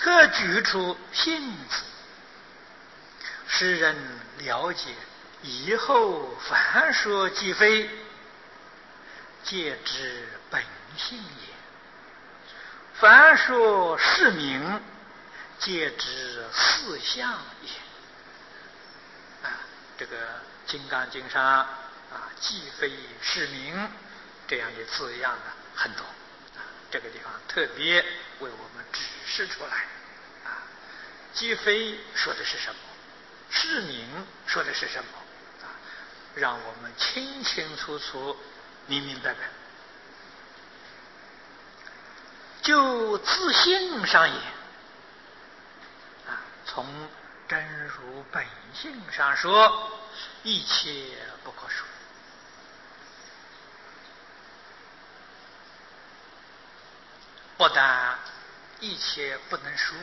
各举出性子，使人了解以后凡说即非，皆知本性也；凡说是名，皆知四相也。这个《金刚经》上即非是名这样的字样很多，这个地方特别为我们指示出来。即非说的是什么？是名说的是什么？让我们清清楚楚、明明白白。就自性上也，从真如本性上说，一切不可说。不但一切不能说，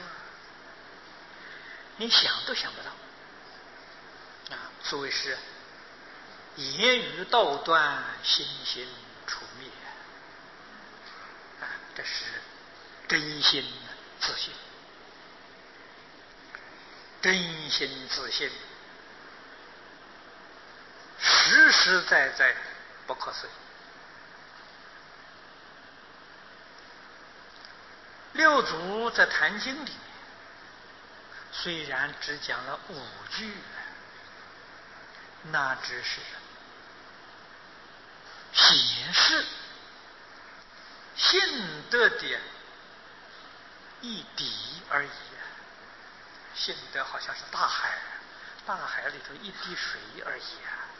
你想都想不到。所谓是言语道断，心行处灭。这是真心自信，真心自信，实实在在不可思议。六祖在《坛经》里面，虽然只讲了5句，那只是显示信德的一滴而已。信德好像是大海，大海里头一滴水而已。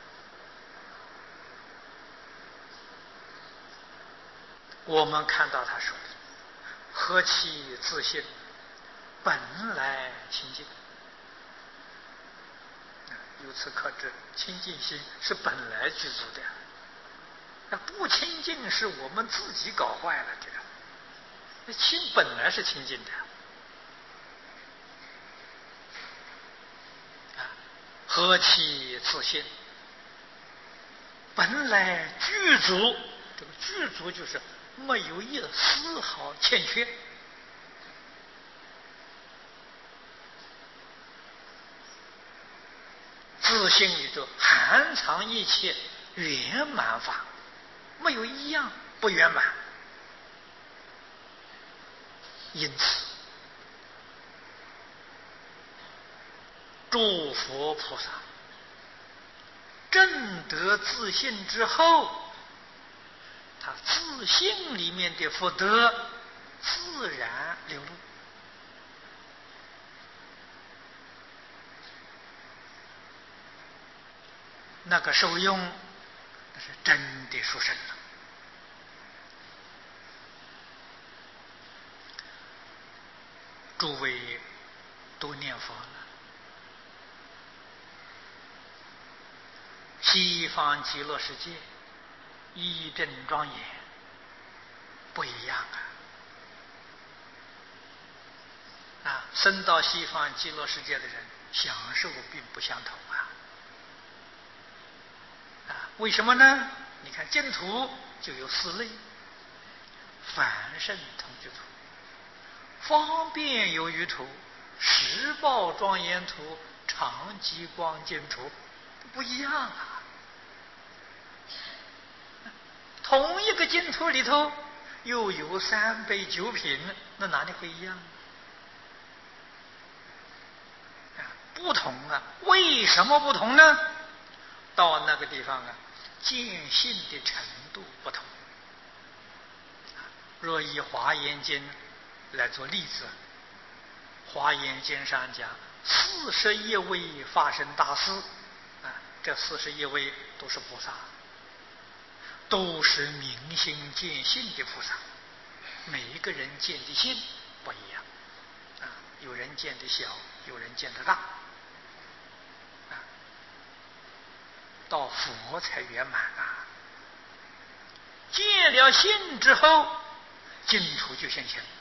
我们看到他说的何其自信，本来清净。由此可知，清净心是本来具足的，那不清净是我们自己搞坏了。这个那清本来是清净的，何其自信，本来具足。这个具足就是没有一丝毫欠缺。自性里头含藏一切圆满法，没有一样不圆满。因此诸佛菩萨证得自性之后，他自性里面的福德自然流露。那个受用，那是真的殊胜了。诸位都念佛了，西方极乐世界一真庄严不一样生到西方极乐世界的人享受并不相同为什么呢？你看净土就有4类：凡圣同居土、方便有余土、十报庄严土、常寂光净土，不一样同一个净土里头又有3杯9品，那哪里会一样？不同为什么不同呢？到那个地方见性的程度不同。若以华严经来做例子，华严经上讲41位法身大士这41位都是菩萨，都是明心见性的菩萨。每一个人见的性不一样有人见的小，有人见的大到佛才圆满见了性之后，净土就现前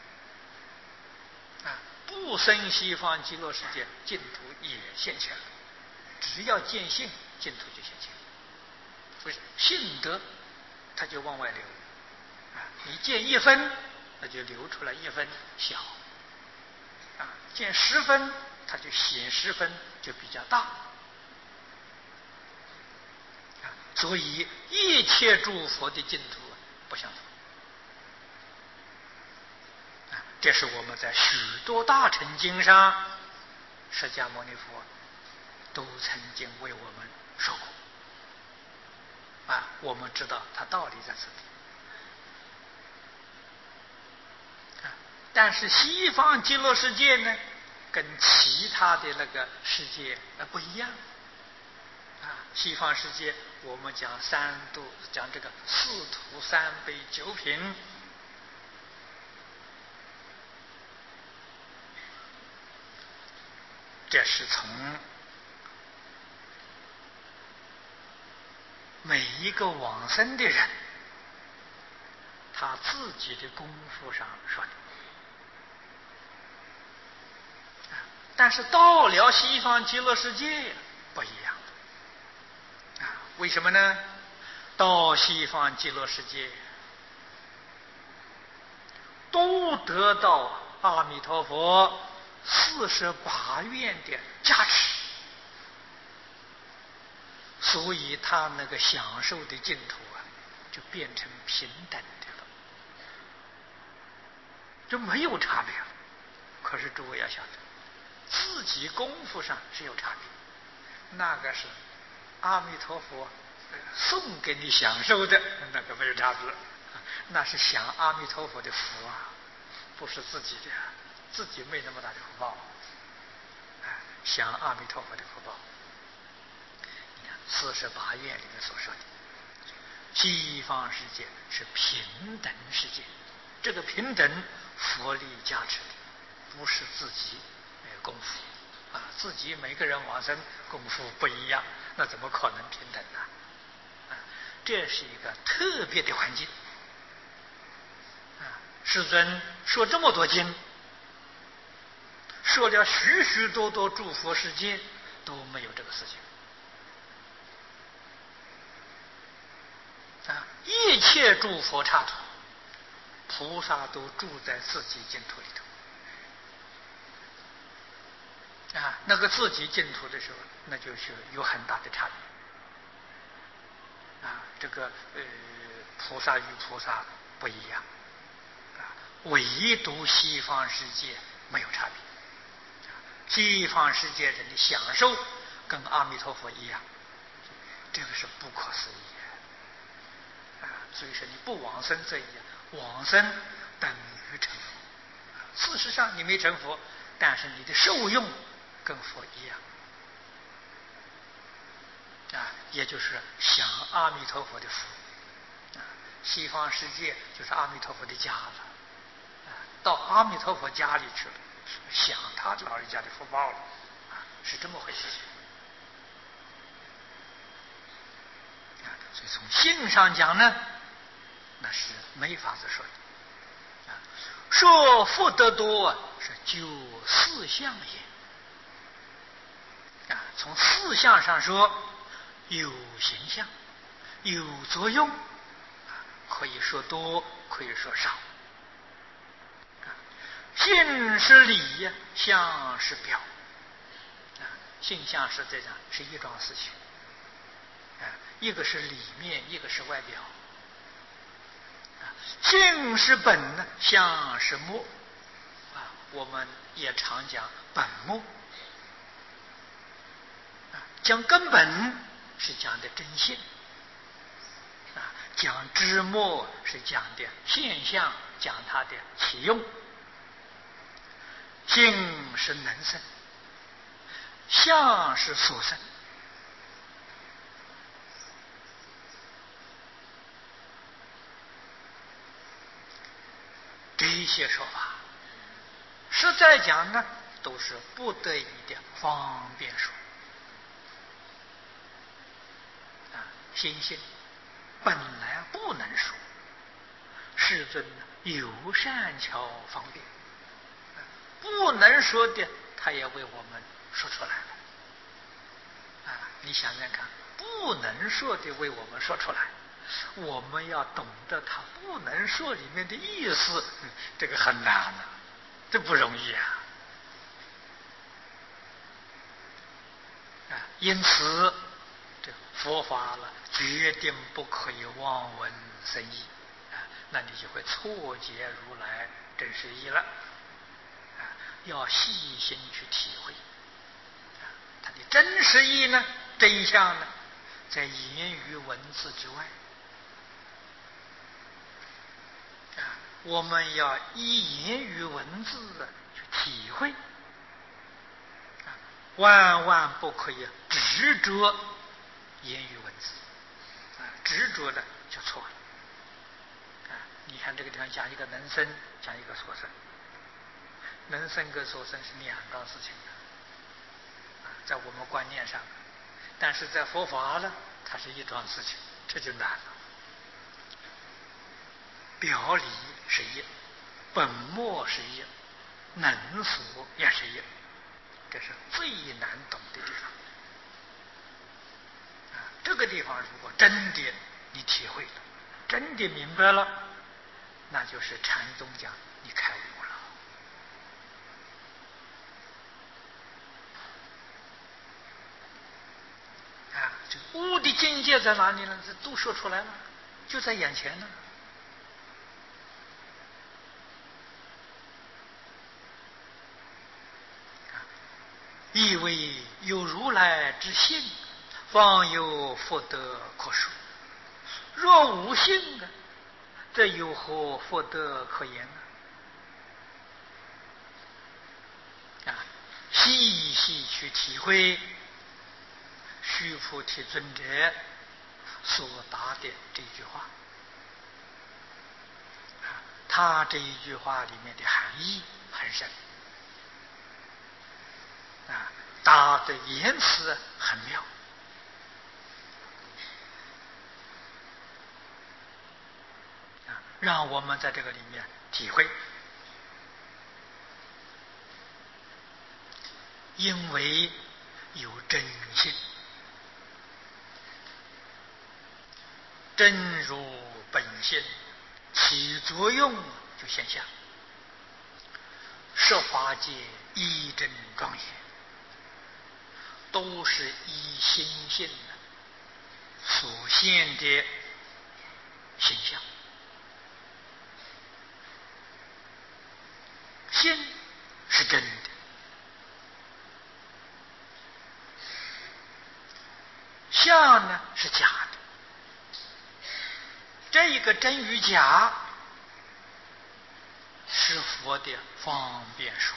不生西方极乐世界，净土也现前了。只要见性，净土就现前。不是性德，它就往外流你见1分，那就流出来1分小见10分，它就显10分就比较大。所以一切诸佛的净土不相同。这是我们在许多大乘经上，释迦牟尼佛都曾经为我们说过。我们知道它道理在这里。但是西方极乐世界呢，跟其他的那个世界不一样。西方世界我们讲三度，讲这个4土3悲9品，这是从每一个往生的人他自己的功夫上说的。但是到了西方极乐世界不一样。为什么呢？到西方极乐世界都得到阿弥陀佛48愿的加持，所以他那个享受的净土就变成平等的了，就没有差别了。可是诸位要晓得，自己功夫上是有差别，那个是阿弥陀佛送给你享受的，那个没有差别，那是享阿弥陀佛的福不是自己的，自己没那么大的福报，享阿弥陀佛的福报。你看48愿里面所说的，西方世界是平等世界，这个平等佛力加持的，不是自己功夫。自己每个人往生功夫不一样，那怎么可能平等呢？这是一个特别的环境。世尊说这么多经，说了许许多多诸佛世界都没有这个事情。一切诸佛刹土，菩萨都住在自己净土里头。那个自己净土的时候，那就是有很大的差别。这个菩萨与菩萨不一样，唯独西方世界没有差别。西方世界人的享受跟阿弥陀佛一样，这个是不可思议的。所以说你不往生这一样，往生等于成佛。事实上你没成佛，但是你的受用跟佛一样。也就是享阿弥陀佛的福。西方世界就是阿弥陀佛的家了，到阿弥陀佛家里去了，享他老人家的福报了，是这么回事。所以从性上讲呢，那是没法子说的。说福德多是就4相也。从4相上说，有形象，有作用，可以说多，可以说少。性是理，相是表。性相是这样，是一桩事情。一个是里面，一个是外表。性是本，相是末。我们也常讲本末。讲根本是讲的真性，讲枝末是讲的现象，讲它的起用。性是能生，相是所生。这些说法，实在讲呢，都是不得已的方便说。心性本来不能说，世尊有善巧方便，不能说的他也为我们说出来了。你想想看，不能说的为我们说出来，我们要懂得他不能说里面的意思，这个很难这不容易因此，这佛法了决定不可以妄闻生义啊，那你就会错解如来真实义了啊，要细心去体会啊，它的真实义呢，真相呢，在言语文字之外啊，我们要依言语文字去体会。万万不可以执着言语文字啊，执着的就错了啊！你看这个地方讲一个能生，讲一个所生，能生跟所生是两桩事情啊，在我们观念上，但是在佛法呢，它是一桩事情，这就难了。表里是一，本末是一，能所也是一。这是最难懂的地方啊！这个地方如果真的你体会了，真的明白了，那就是禅宗讲你开悟了啊！这悟的境界在哪里呢？这都说出来了，就在眼前呢。以为有如来之性，方有福德可说。若无性啊，这有何福德可言呢？啊，细细去体会须菩提尊者所答的这句话啊，他这一句话里面的含义很深。啊，答的言辞很妙啊，让我们在这个里面体会。因为有真性，真如本性起作用就现象，十法界一真庄严，都是依心性所现的形象。心是真的，相呢是假的。这一个真与假是佛的方便说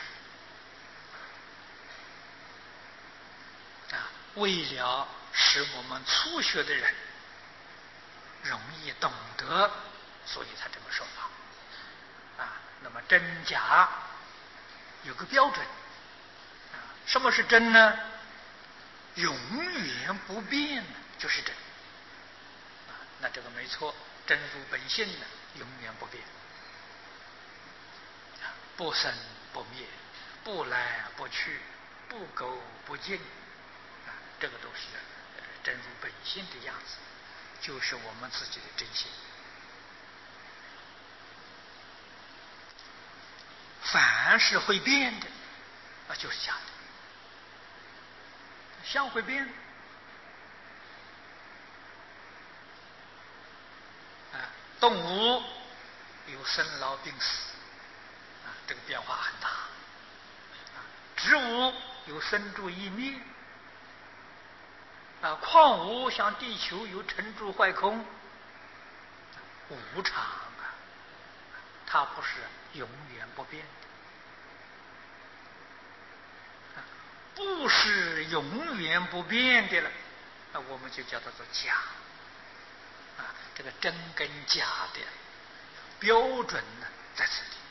啊，为了使我们初学的人容易懂得，所以才这么说法啊。那么真假有个标准啊，什么是真呢？永远不变就是真啊，那这个没错，真如本性呢，永远不变啊，不生不灭，不来不去，不垢不净啊，这个都是真如本性的样子，就是我们自己的真心。凡是会变的啊，就是假的。相会变啊，动物有生老病死啊，这个变化很大啊。植物有生住异灭啊，矿物像地球有成住坏空，无常啊，它不是永远不变的。不是永远不变的了，那我们就叫它做假啊。这个真跟假的标准呢，在此地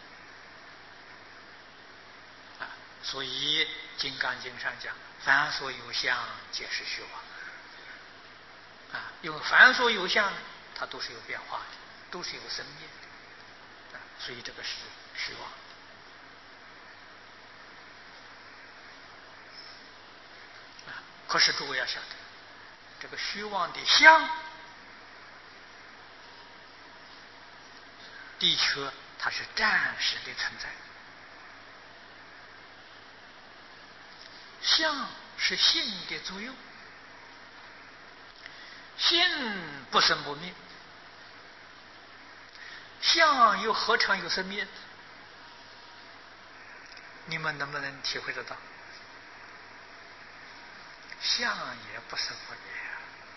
啊。所以《金刚经》上讲，凡所有相，皆是虚妄啊。因为凡所有相，它都是有变化的，都是有生灭的啊，所以这个是虚妄。可是诸位要晓得，这个虚妄的相的确它是暂时的存在，相是性的作用心不生不灭，相又何尝有生灭？你们能不能体会得到？相也不生不灭啊！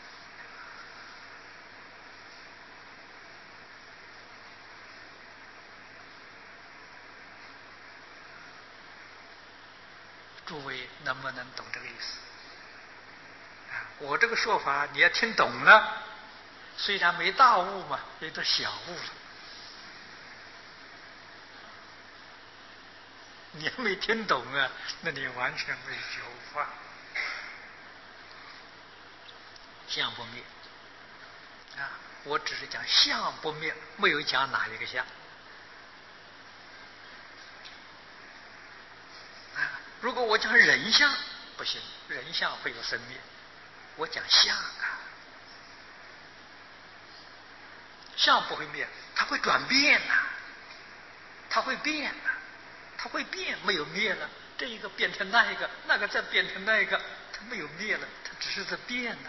诸位能不能懂这个意思？我这个说法你要听懂了，虽然没大悟嘛，有点小悟了。你还没听懂啊，那你完全没觉悟啊。相不灭啊，我只是讲相不灭，没有讲哪一个相啊。如果我讲人相不行，人相会有生灭。我讲相啊，相不会灭，它会转变呐、它会变呐、它会变，没有灭了。这一个变成那一个，那个再变成那一个，它没有灭了，它只是在变呢。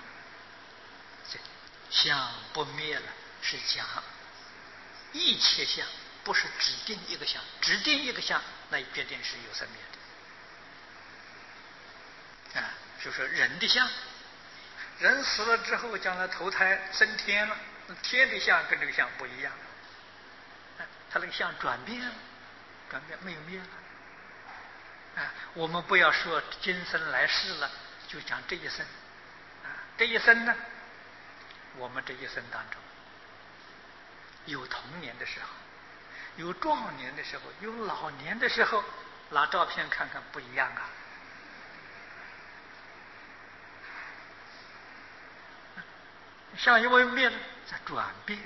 相不灭了，是讲一切相，不是指定一个相，指定一个相，那决定是有生灭的啊。就说人的相，人死了之后将来投胎升天了，天的相跟这个相不一样，它那个相转变了，转变没有灭了啊。我们不要说今生来世了，就讲这一生啊。这一生呢，我们这一生当中有童年的时候，有壮年的时候，有老年的时候，拿照片看看不一样啊。相因为灭了在转变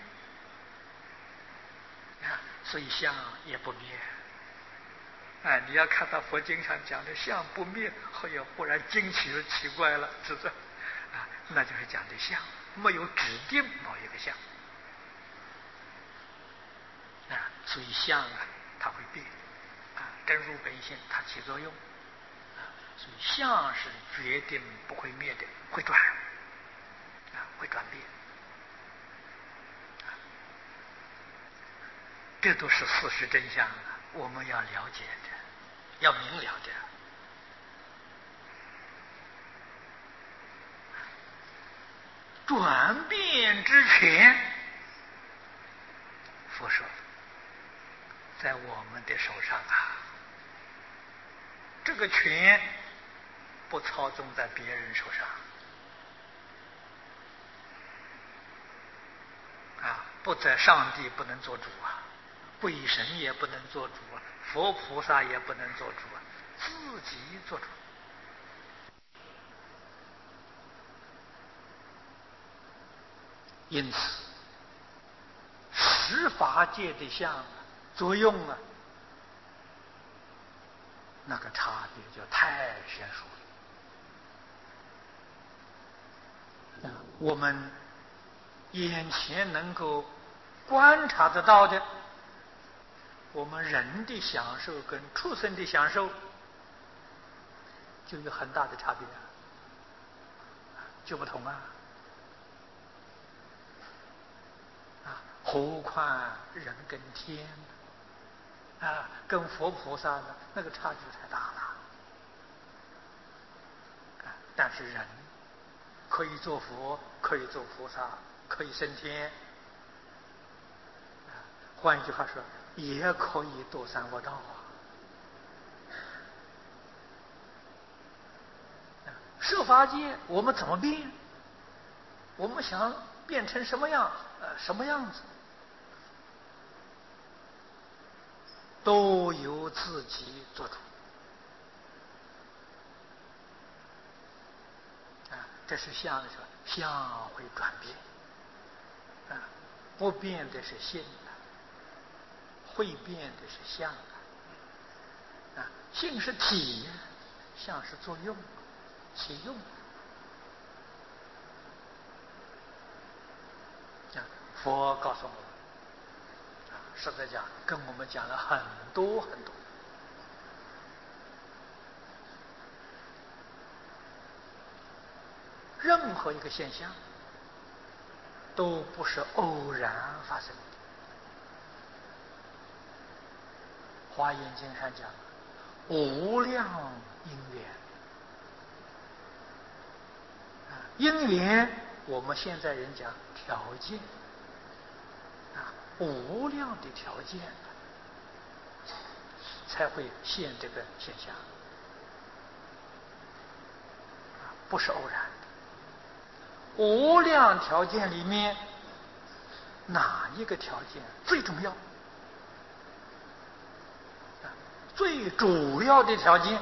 啊，所以相也不灭。哎，你要看到佛经上讲的相不灭，后要忽然惊奇了，奇怪了，是不是啊？那就是讲的相没有指定某一个相啊，所以相啊它会变啊，真如本性它起作用啊，所以相是决定不会灭的，会转啊，会转变啊，这都是事实真相啊，我们要了解的，要明了的。转变之权，佛说在我们的手上啊，这个权不操纵在别人手上啊，不在上帝不能做主啊，鬼神也不能做主啊，佛菩萨也不能做主啊，自己做主。因此十法界的相作用啊，那个差别就太悬殊了。我们眼前能够观察得到的，我们人的享受跟畜生的享受就有很大的差别，就不同啊。何况人跟天啊，跟佛菩萨呢，那个差距太大了啊。但是人可以做佛，可以做菩萨，可以升天啊。换一句话说，也可以堕三恶道啊。设法界我们怎么变？我们想变成什么样？什么样子？都由自己做主啊！这是相的时候，相会转变啊，不变的是性啊，会变的是相啊。性是体，相是作用，起用啊。佛告诉我们啊，实在讲跟我们讲了很多很多。任何一个现象都不是偶然发生的。华严经上讲，无量因缘。因缘，我们现在人讲条件，无量的条件，才会现这个现象，不是偶然的。无量条件里面，哪一个条件最重要？最主要的条件，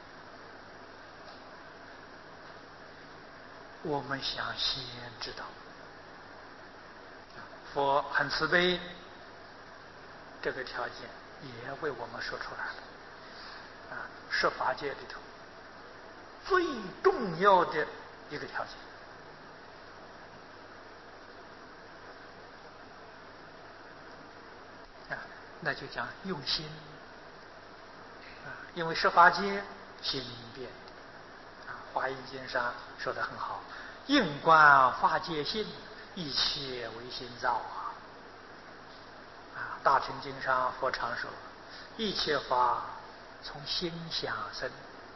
我们想先知道。佛很慈悲，这个条件也为我们说出来了。十法界里头最重要的一个条件，那就讲用心。因为十法界心变的，华严经上说得很好，应观法界性，一切唯心造大乘经上佛常说，一切法从心想生。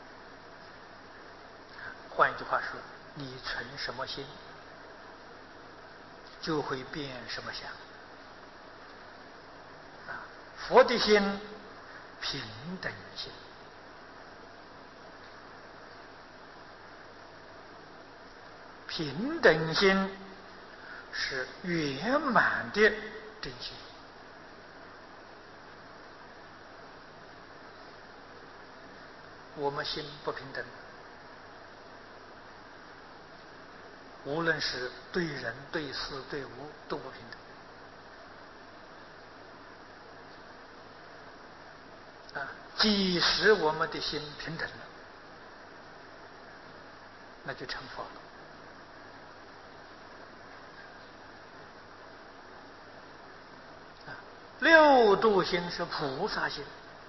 换一句话说，你存什么心，就会变什么想。佛的心平等心，平等心是圆满的真心。我们心不平等，无论是对人、对事、对物都不平等。即使我们的心平等了，那就成佛了。六度心是菩萨心，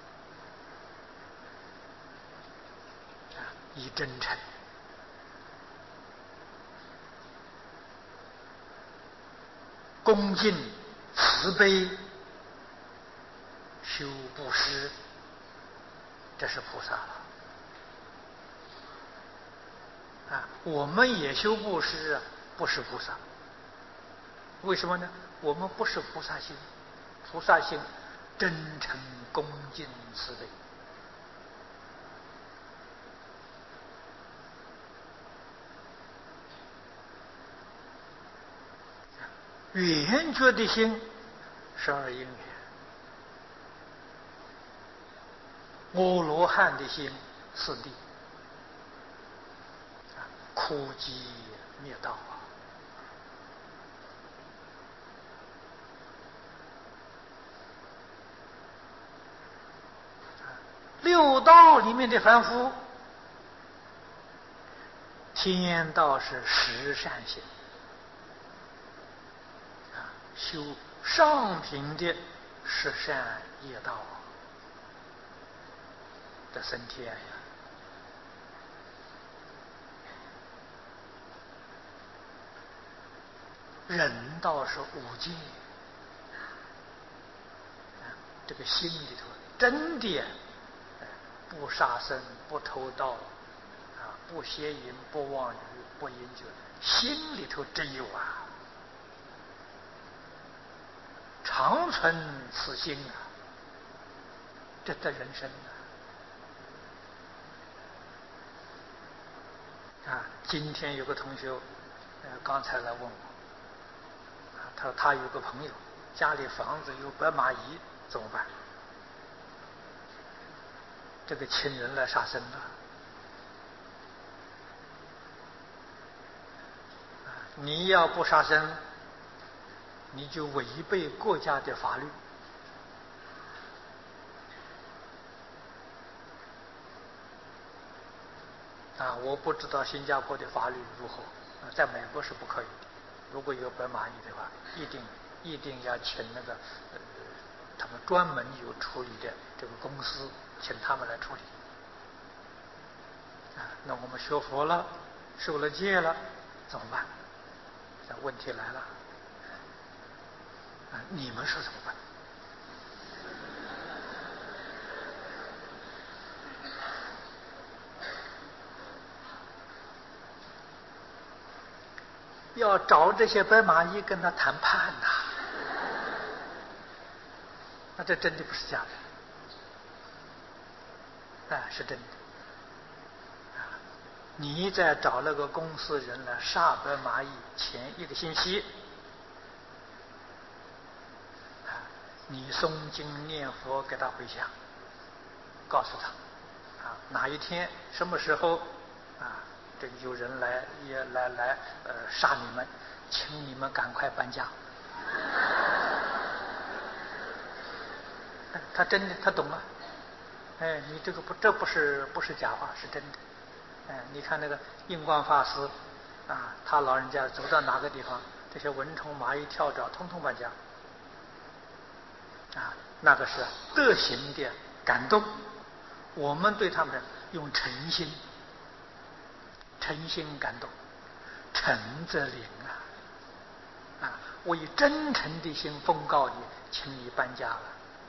以真诚、恭敬、慈悲修布施，这是菩萨了。我们也修布施，不是菩萨。为什么呢？我们不是菩萨心，菩萨心真诚、恭敬、慈悲。圆觉的心12因缘，阿罗汉的心4谛，苦集灭道六道里面的凡夫，天道是十善行，修上品的十善业道的升天呀。人道是5戒，这个心里头真的不杀生、不偷盗，不邪淫、不妄语、不饮酒，心里头真有常存此心这的人生今天有个同学刚才来问我，他说他有个朋友家里房子有白蚂蚁，怎么办？这个亲人来杀生了，你要不杀生，你就违背国家的法律。我不知道新加坡的法律如何，在美国是不可以的。如果有白蚂蚁的话，一定要请那个他们专门有处理的这个公司，请他们来处理。那我们学佛了，受了戒了，怎么办？问题来了， 你们说怎么办？要找这些白蚂蚁跟他谈判呐，那这真的不是假的，是真的。你再找那个公司人来杀白蚂蚁前1个星期，你诵经念佛给他回向，告诉他哪一天什么时候这个有人来杀你们，请你们赶快搬家。他真的他懂了，你这个这不是假话，是真的。你看那个印光法师他老人家走到哪个地方，这些蚊虫蚂蚁跳蚤通通搬家那个是德行的感动。我们对他们用诚心感动，诚则灵我以真诚的心奉告你，请你搬家了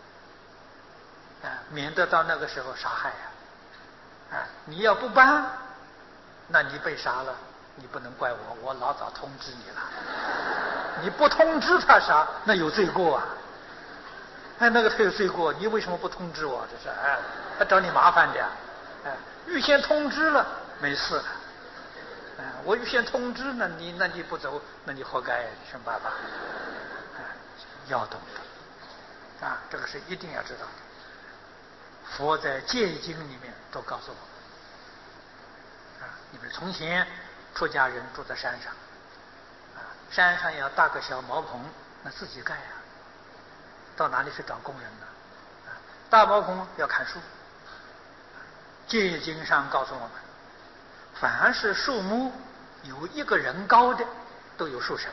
免得到那个时候杀害你要不搬，那你被杀了，你不能怪我，我老早通知你了。你不通知他杀，那有罪过那个他有罪过，你为什么不通知我？这是他找你麻烦的预先通知了没事我预先通知那你不走，那你活该，什么办法要懂得这个是一定要知道的。佛在戒经里面都告诉我们你们从前出家人住在山上山上要搭个小茅棚，那自己盖到哪里去找工人呢？大茅棚要砍树。戒经上告诉我们，凡是树木有1个人高的，都有树神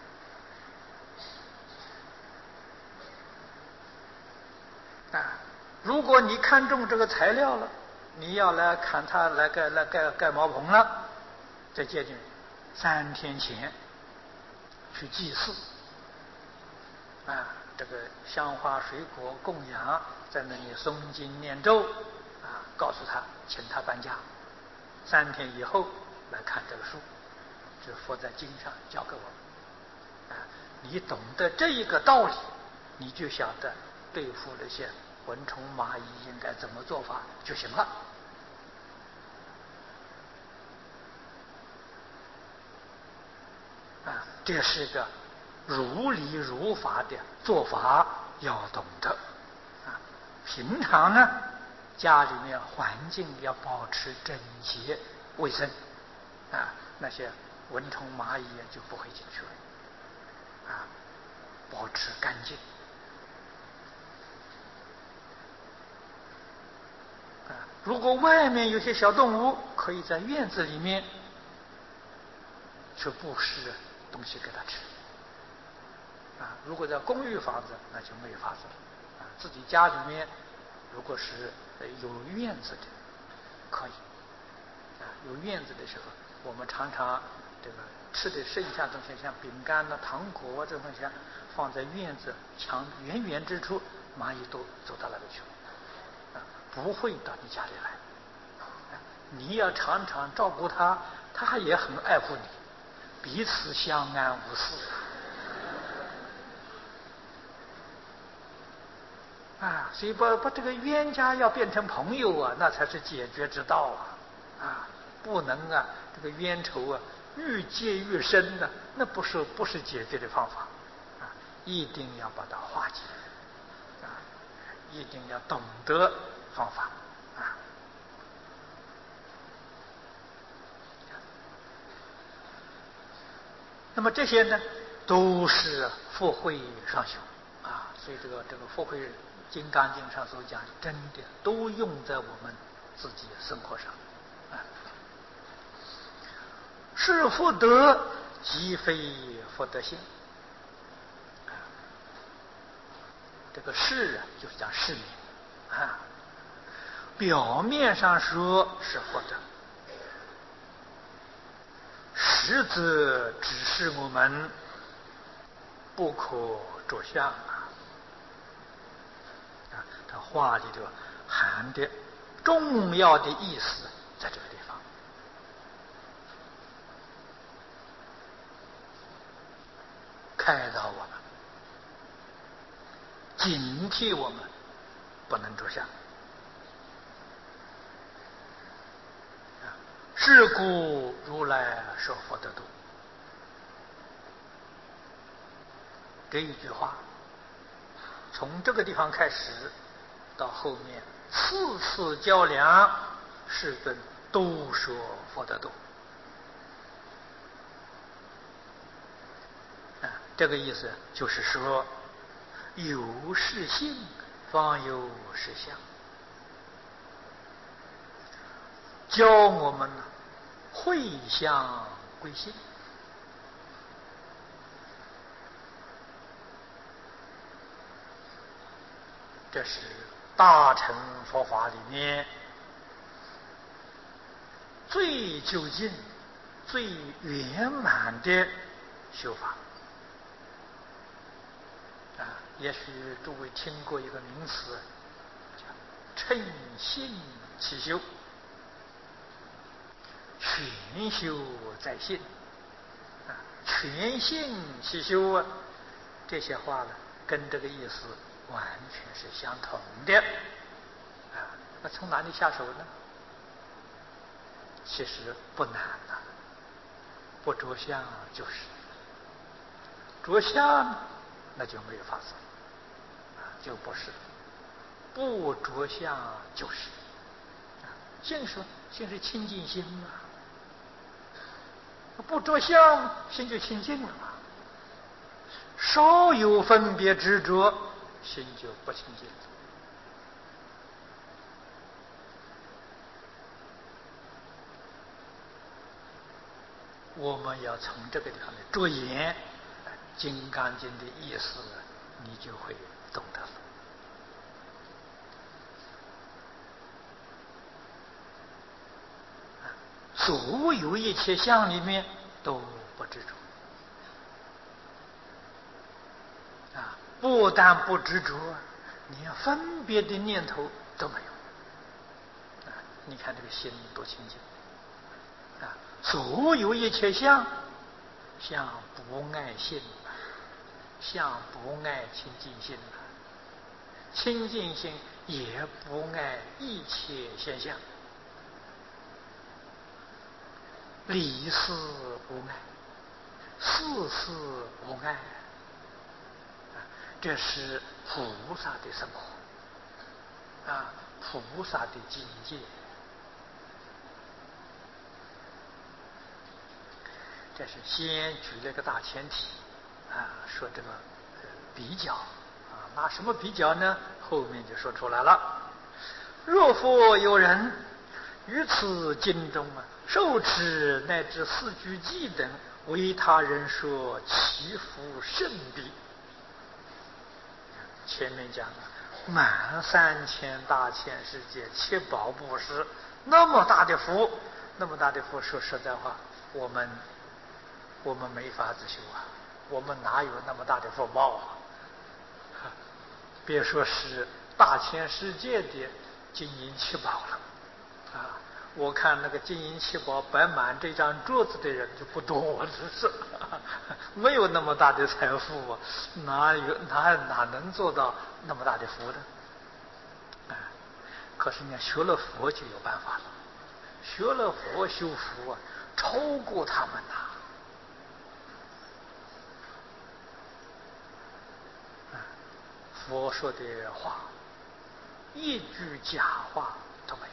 如果你看中这个材料了，你要来砍它来盖茅棚了，在戒经3天前去祭祀这个香花水果供养，在那里诵经念咒告诉他，请他搬家，3天以后来看这个树，这佛在经上教给我们你懂得这一个道理，你就晓得对付那些蚊虫蚂蚁应该怎么做法就行了这是个如理如法的做法，要懂得平常呢，家里面环境要保持整洁卫生那些蚊虫蚂蚁就不会进去了保持干净如果外面有些小动物，可以在院子里面去布施东西给它吃如果在公寓房子，那就没有法子了自己家里面如果是有院子的，可以有院子的时候，我们常常这个吃的剩下的东西，像饼干糖果这东西放在院子墙远远之处，蚂蚁都走到那里去不会到你家里来你要常常照顾它，它也很爱护你，彼此相安无事所以把这个冤家要变成朋友那才是解决之道不能这个冤仇愈结愈深那不是解决的方法一定要把它化解一定要懂得方法那么这些呢，都是佛慧上修所以这个佛慧金刚经上所讲，真的都用在我们自己生活上是福德即非福德性这个是就是讲是名表面上说是福德，实则指示我们不可着相他话里头含的重要的意思在这个地方，开导我们，警惕我们不能着相。是故如来说佛得度，这一句话从这个地方开始到后面次次较量，世尊都说佛得度。这个意思就是说，有是性方有是相，教我们会相归性。这是大乘佛法里面最究竟、最圆满的修法。也许诸位听过一个名词，叫称性起修，全修在性，全性起修这些话呢，跟这个意思完全是相同的。那从哪里下手呢？其实不难不着相就是，着相那就没有法子，就不是，不着相就是。性是清净心不着相心就清净了嘛。稍有分别执着，心就不清净了。我们要从这个地方来着眼《金刚经》的意思，你就会懂得了。所有一切相里面都不执着不但不执着，连分别的念头都没有你看这个心多清净所有一切相不爱性相不爱清净心清净心也不爱一切现象，理事无碍，事事无碍这是菩萨的生活菩萨的境界。这是先举了个大前提说这个比较拿什么比较呢？后面就说出来了。若复有人于此经中受持乃至四句偈等，为他人说其福甚彼。前面讲了满3000大千世界七宝布施，那么大的福，说实在话，我们没法子修我们哪有那么大的福报别说是大千世界的金银七宝了我看那个金银七宝摆满这张桌子的人就不多，只是没有那么大的财富哪能做到那么大的福呢？可是你学了佛就有办法了，学了佛修福超过他们佛说的话一句假话都没有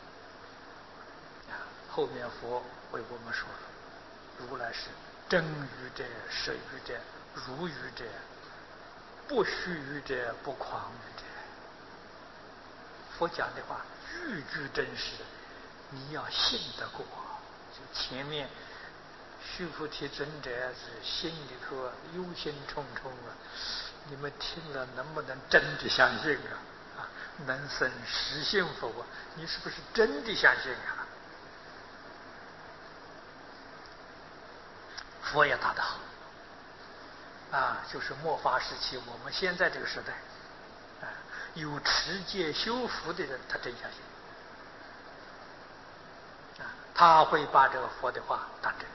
后面佛为我们说了，如来是真语者、实语者、如语者、不虚语者、不诳语者。佛讲的话句句真实，你要信得过。就前面须菩提尊者是心里头忧心忡忡你们听了能不能真的相信能生实信佛你是不是真的相信佛也答得好就是末法时期，我们现在这个时代，有持戒修福的人，他真相信，他会把这个佛的话当真。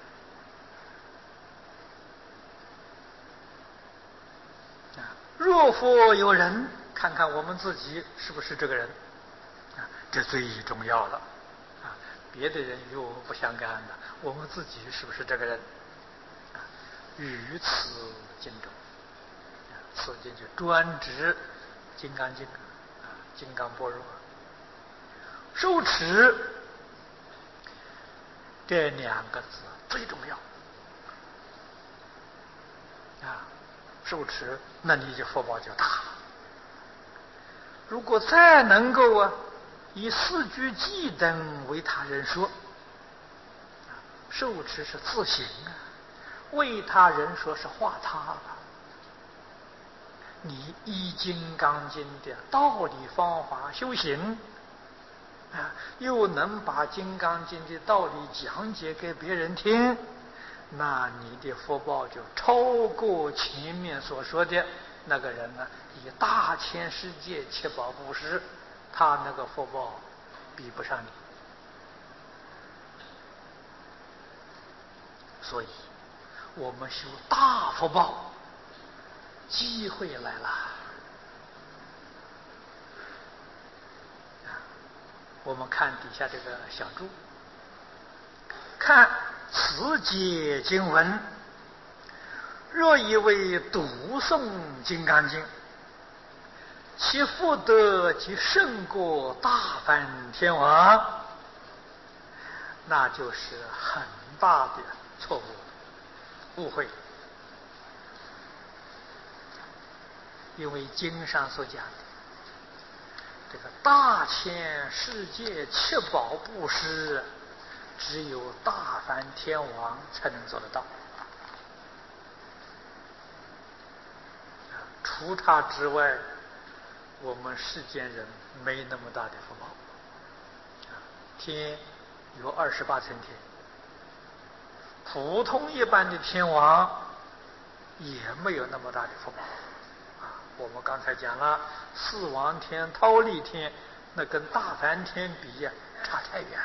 若佛有人，看看我们自己是不是这个人，这最重要了。别的人与我们不相干的，我们自己是不是这个人？于此经中，此经就专指《金刚经》金刚般若。受持这两个字最重要受持，那你的福报就大了。如果再能够以四句偈等为他人说，受持是自行为他人说是化他了。你依《金刚经》的道理方法修行又能把《金刚经》的道理讲解给别人听，那你的福报就超过前面所说的那个人以大千世界七宝布施，他那个福报比不上你。所以我们修大福报，机会来了我们看底下这个小注，看此解经文，若以为读诵金刚经，其福德即胜过大梵天王，那就是很大的错误误会。因为经上所讲的这个大千世界七宝布施，只有大梵天王才能做得到，除他之外，我们世间人没那么大的福报。天有28层天，普通一般的天王也没有那么大的福报。我们刚才讲了，四王天、忉利天，那跟大梵天比差太远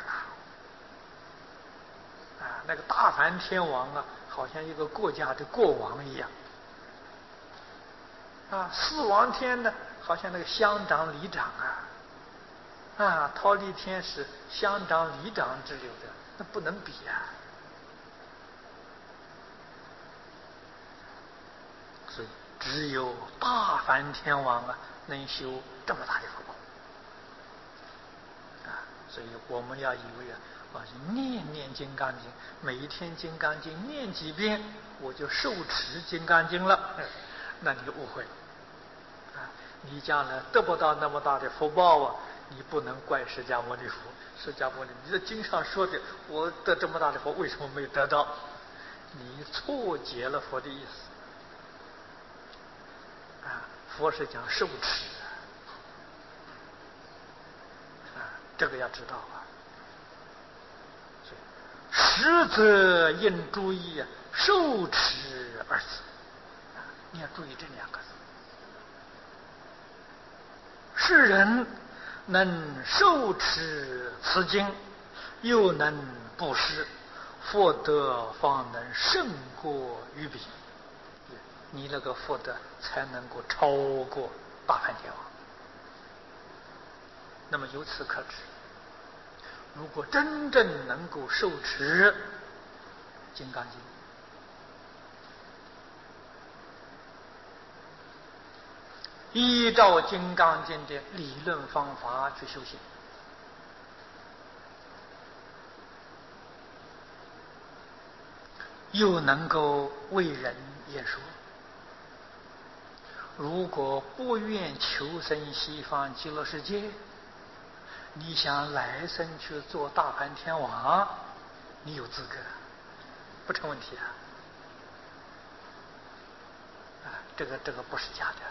了。那个大梵天王好像一个国家的国王一样。四王天呢，好像那个乡长、里长忉利天是乡长、里长之流的，那不能比所以只有大梵天王能修这么大的福报所以我们要以为念念金刚经，每一天金刚经念几遍，我就受持金刚经了，那你就误会了你将来得不到那么大的福报你不能怪释迦牟尼佛。释迦牟尼，你这经上说的，我得这么大的福，为什么没有得到？你错解了佛的意思。佛是讲受持这个要知道实则应注意受持二字你要注意这两个字。世人能受持此经，又能布施，福德方能胜过于彼，你那个福德才能够超过大梵天王。那么由此可知，如果真正能够受持金刚经，依照金刚经的理论方法去修行，又能够为人言说，如果不愿求生西方极乐世界，你想来生去做大梵天王，你有资格，不成问题这个不是假的。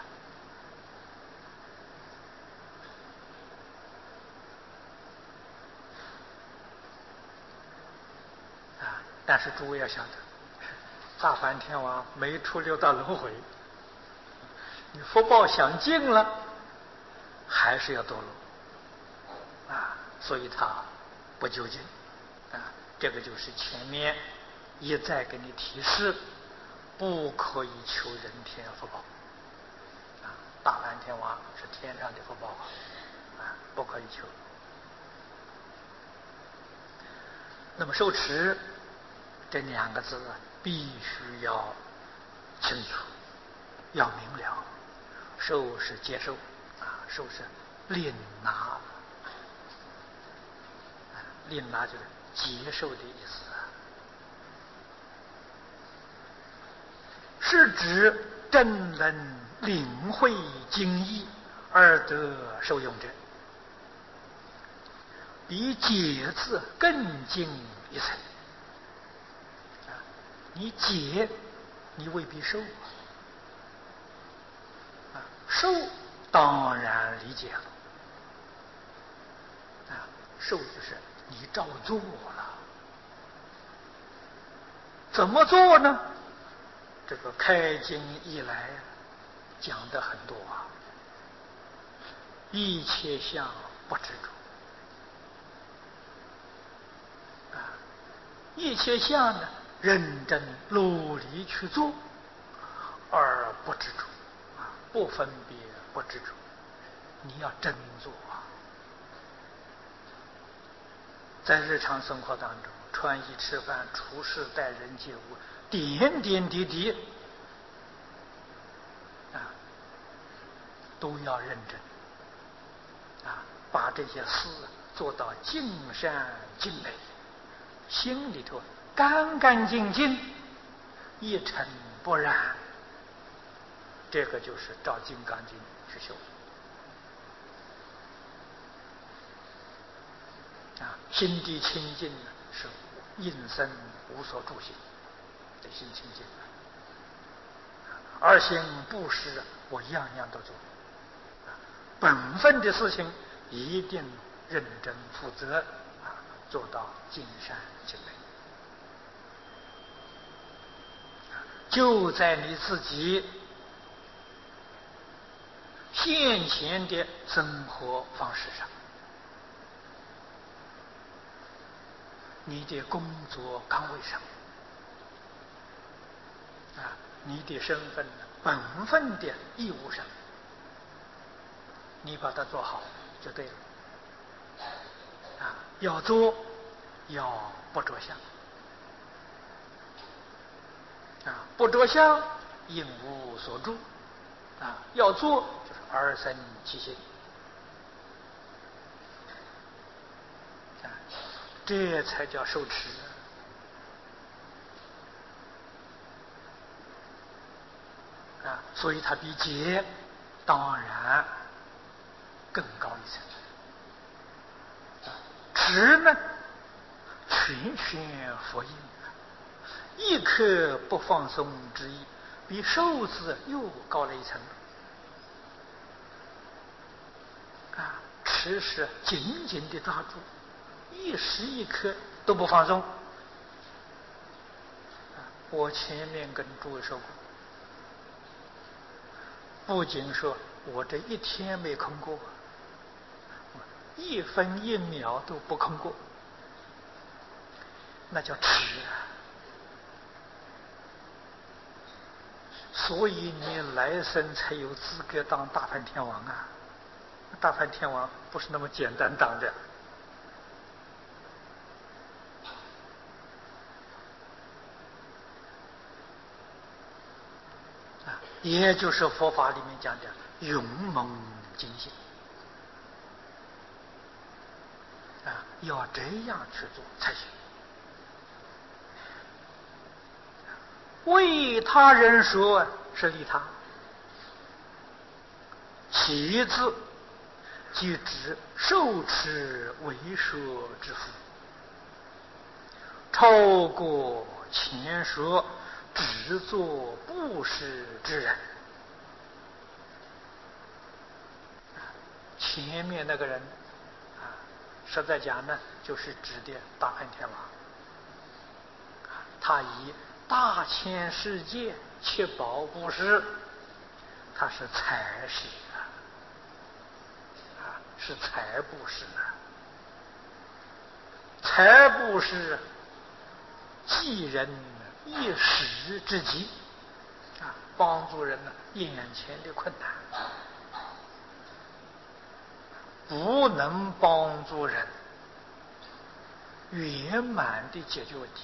但是诸位要晓得， 大梵天王没出六道轮回，你福报享尽了，还是要堕落啊，所以他不究竟啊。这个就是前面一再给你提示，不可以求人天福报啊。大梵天王是天上的福报啊，不可以求。那么受持这两个字必须要清楚，要明了。受是接受啊，受是领拿，领拿就是接受的意思，是指真能领会经义而得受用者，比解字更进一层。你解，你未必受啊，受当然理解了啊，受就是你照做了。怎么做呢？这个开经以来讲的很多啊，一切相不执着啊，一切相呢，认真努力去做，而不执着啊，不分别，不执着，你要真做啊。在日常生活当中，穿衣吃饭、处事待人接物，点点滴滴啊，都要认真啊，把这些事做到尽善尽美，心里头干干净净，一尘不染。这个就是照《金刚经》去修啊，心地清净是应生无所住心，这心清净。二心布施，我样样都做，本分的事情一定认真负责啊，做到尽善尽美。就在你自己现前的生活方式上，你的工作岗位上啊，你的身份本分的义务上，你把它做好就对了啊。要做，要不着相啊，不着相应无所住啊，要做就是二生其心啊，这才叫受持啊。所以它比解当然更高一层。持呢，全全佛印，一刻不放松之意，比受字又高了一层啊。持是紧紧地抓住，一时一刻都不放松。我前面跟诸位说过，不仅说我这一天没空过，一分一秒都不空过，那叫持啊。所以你来生才有资格当大梵天王啊！大梵天王不是那么简单当的啊，也就是佛法里面讲的勇猛精进啊，要这样去做才行。为他人说是利他，其字即指受持为说之福，超过前说只做布施之人。前面那个人啊，实在讲呢，就是指的大梵天王，他以大千世界七宝布施，它是财施是财布施财布施济人一时之急帮助人眼前的困难，不能帮助人圆满的解决问题。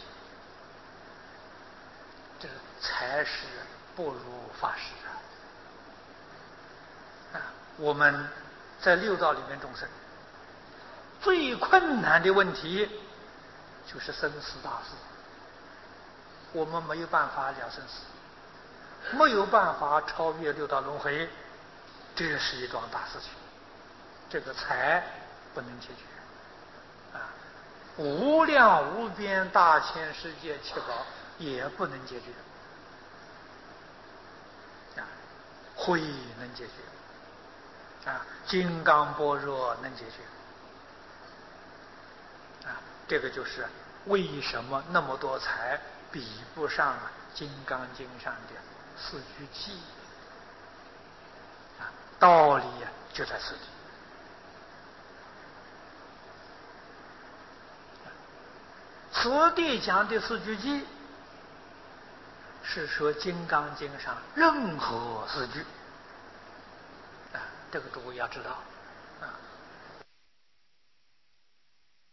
这是财施不如法施我们在六道里面众生最困难的问题就是生死大事，我们没有办法了生死，没有办法超越六道轮回，这是一桩大事情。这个财不能解决无量无边大千世界七宝也不能解决慧能解决金刚般若能解决这个就是为什么那么多财比不上《金刚经》上的四句偈道理就在此地。此地讲的四句偈是说《金刚经》上任何四句这个诸位要知道。